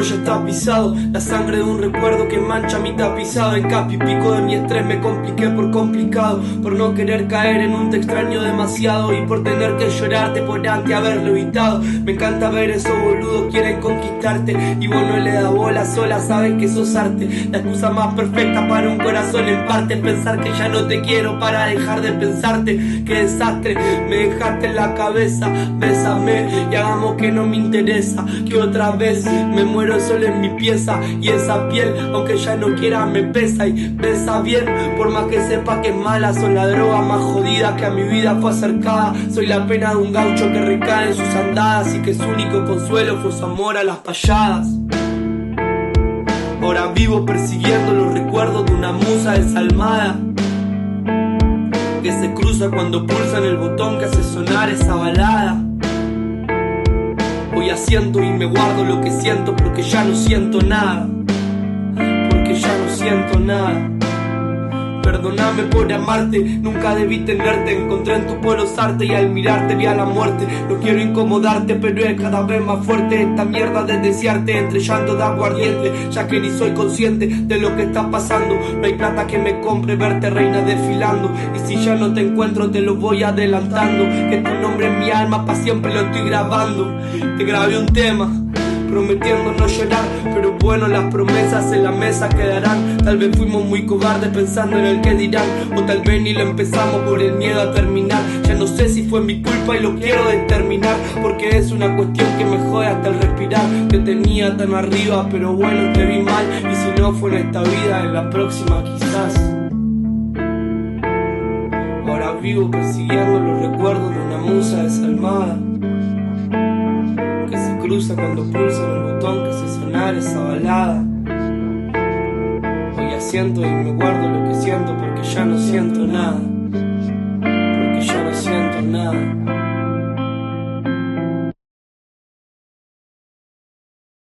amor ya está pisado, la sangre de un recuerdo que mancha mi tapizado. En capi pico de mi estrés me compliqué por complicado, por no querer caer en un te extraño demasiado y por tener que llorarte por antes haberlo evitado. Me encanta ver esos boludos quieren conquistarte y vos no le das bola, sola sabes que sos arte. La excusa más perfecta para un corazón en parte, pensar que ya no te quiero para dejar de pensarte. Qué desastre, me dejaste en la cabeza, bésame y hagamos que no me interesa, que otra vez me muero solo en mi pieza y esa piel, aunque ya no quiera, me pesa y besa bien, por más que sepa que es mala. Soy la droga más jodida que a mi vida fue acercada, soy la pena de un gaucho que recae en sus andadas y que su único consuelo fue su amor a las payadas. Ahora vivo persiguiendo los recuerdos de una musa desalmada que se cruza cuando pulsan el botón que hace sonar esa balada. Hoy asiento y me guardo lo que siento porque ya no siento nada, porque ya no siento nada. Perdóname por amarte, nunca debí tenerte. Encontré en tu polos arte y al mirarte vi a la muerte. No quiero incomodarte, pero es cada vez más fuerte esta mierda de desearte entre llanto de aguardiente, ya que ni soy consciente de lo que está pasando. No hay plata que me compre verte reina desfilando, y si ya no te encuentro te lo voy adelantando, que tu nombre en mi alma pa' siempre lo estoy grabando. Te grabé un tema prometiendo no llorar, pero bueno, las promesas en la mesa quedarán. Tal vez fuimos muy cobardes pensando en el que dirán, o tal vez ni lo empezamos por el miedo a terminar. Ya no sé si fue mi culpa y lo quiero determinar, porque es una cuestión que me jode hasta el respirar. Te tenía tan arriba, pero bueno, te vi mal, y si no fue en esta vida, en la próxima quizás. Ahora vivo persiguiendo los recuerdos de una musa desalmada que se cruza cuando pulsa el botón que hace sonar esa balada. Hoy asiento y me guardo lo que siento porque ya no siento nada, porque ya no siento nada.